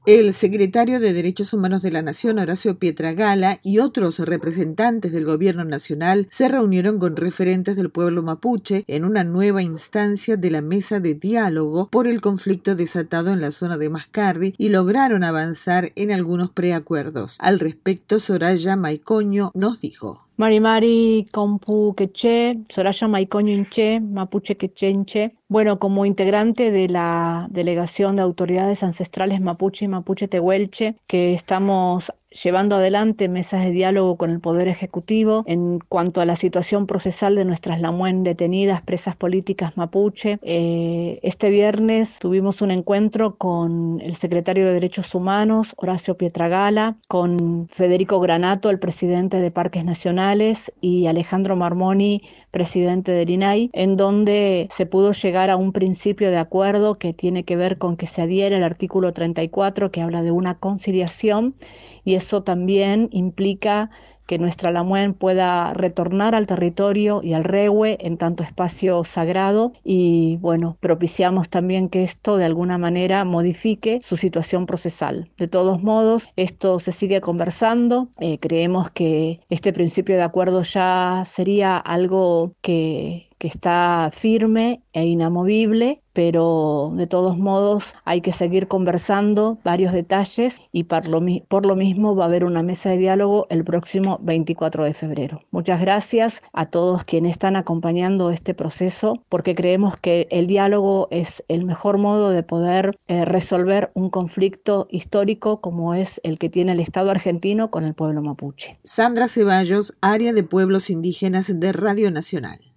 El secretario de Derechos Humanos de la Nación, Horacio Pietragala, y otros representantes del gobierno nacional se reunieron con referentes del pueblo mapuche en una nueva instancia de la mesa de diálogo por el conflicto desatado en la zona de Mascardi y lograron avanzar en algunos preacuerdos. Al respecto, Soraya Maicoño nos dijo: Marimari Compu Queche, Soraya Maicoño Inche, Mapuche Quechenche. Bueno, como integrante de la Delegación de Autoridades Ancestrales Mapuche y Mapuche Tehuelche, que estamos llevando adelante mesas de diálogo con el Poder Ejecutivo en cuanto a la situación procesal de nuestras Lamuen detenidas, presas políticas mapuche. Este viernes tuvimos un encuentro con el secretario de Derechos Humanos, Horacio Pietragala, con Federico Granato, el presidente de Parques Nacionales, y Alejandro Marmoni, presidente del INAI, en donde se pudo llegar a un principio de acuerdo que tiene que ver con que se adhiere el artículo 34, que habla de una conciliación, y eso también implica que nuestra Lamuen pueda retornar al territorio y al Rehue en tanto espacio sagrado, y bueno, propiciamos también que esto de alguna manera modifique su situación procesal. De todos modos, esto se sigue conversando, creemos que este principio de acuerdo ya sería algo que está firme e inamovible, pero de todos modos hay que seguir conversando varios detalles, y por lo mismo va a haber una mesa de diálogo el próximo 24 de febrero. Muchas gracias a todos quienes están acompañando este proceso, porque creemos que el diálogo es el mejor modo de poder resolver un conflicto histórico como es el que tiene el Estado argentino con el pueblo mapuche. Sandra Ceballos, Área de Pueblos Indígenas de Radio Nacional.